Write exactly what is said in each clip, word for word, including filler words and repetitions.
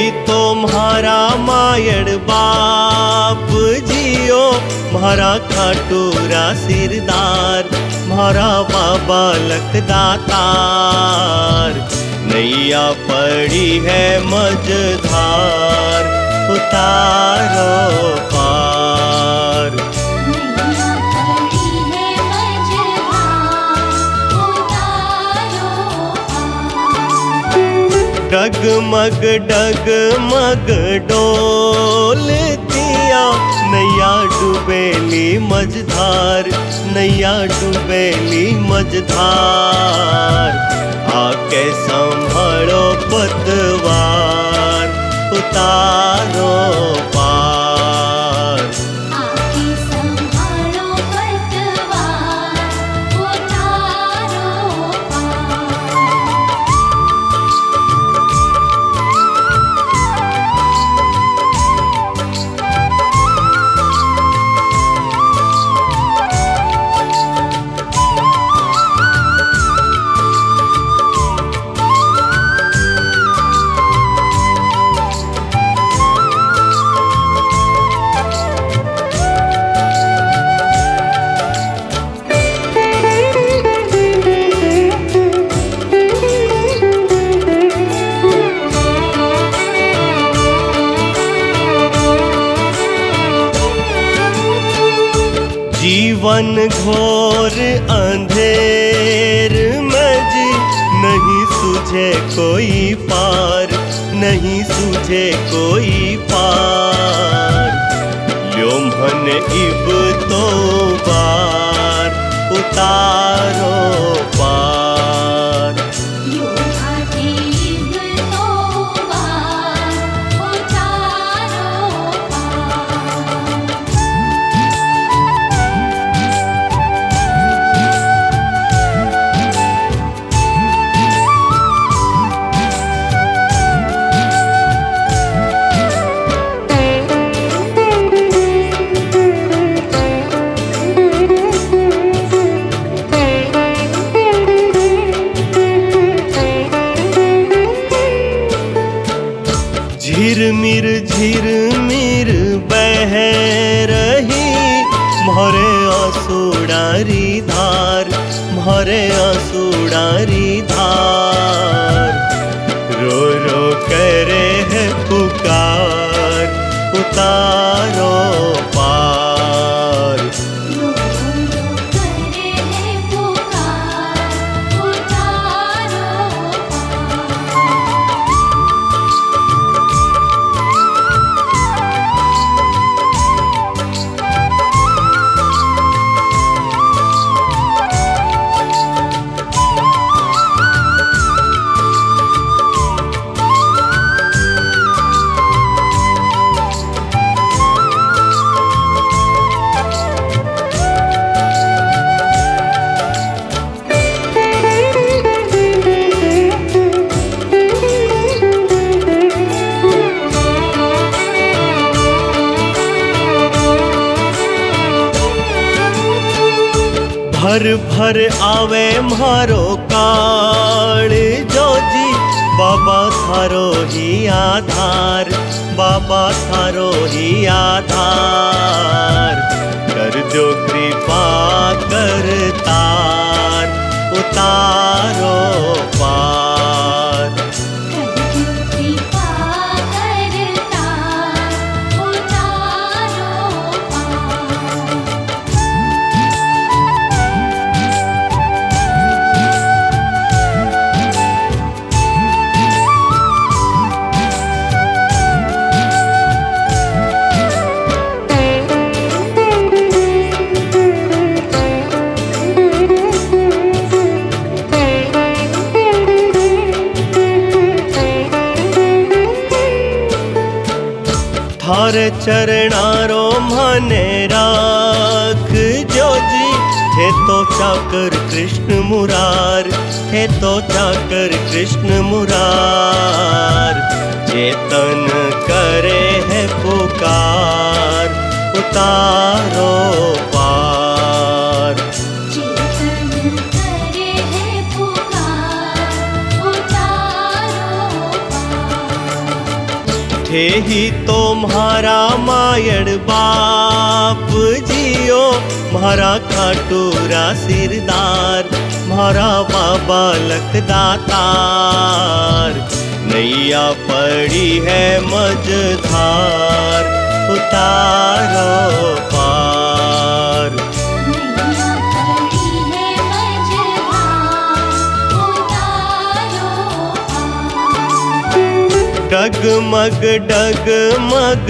तो म्हारा मायड़ बाप जियो, म्हारा खाटूरा सिरदार, म्हारा बाबा लखदातार। नैया पड़ी है मझधार, उतारो पार। नैया पड़ी है मझधार, उतारो पार। डगमग डगमग डोलतिया, नैया डुबेली मझधार, नैया डुबेली मझधार। आके संभालो पतवार, उतारो पार। आके संभालो पतवार, उतारो पार। जीवन घोर अंधेर में जी, नहीं सूझे कोई पार, नहीं सूझे कोई पार। ल्योम्हन इब तो बार, उतारो पार। यो घाटीब तो बार, उतारो पार। झिरमिर झिरमिर बह रही, म्हारे आंसुडारी धार, म्हारे आंसुडारी धार। रो रो करे है पुकार, उतारो पार। रो रो करे है पुकार, उतारो पार। भर भर आवे म्हारो काल जोजी, बाबा थारो ही आधार, बाबा थारो ही आधार। कर दो कृपा करतार, उतारो पार। कृपा करतार, उतारो पार। थारे चरणारो मने राख जोजी, थे तो चाकर कृष्ण मुरार, थे तो चाकर कृष्ण मुरार। चेतन करे है पुकार, उतारो पार। चेतन करे है पुकार, उतारो पार। थे ही तो म्हारा मायड़ बाप जियो, म्हारा खाटूरा सिरदार, म्हारा बाबा लखदातार। नैया पड़ी है मझधार, उतारो पार। नैया पड़ी है मझधार, उतारो पार। डगमग डगमग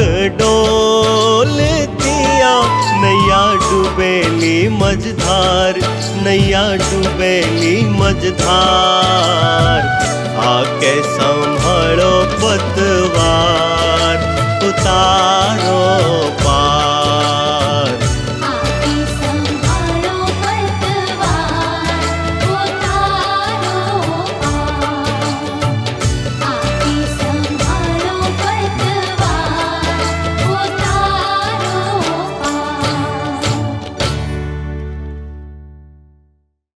डोलतिया, नैया डुबेली मझधार, नैया डुबेली मझधार। आके संभालो पतवार, उतार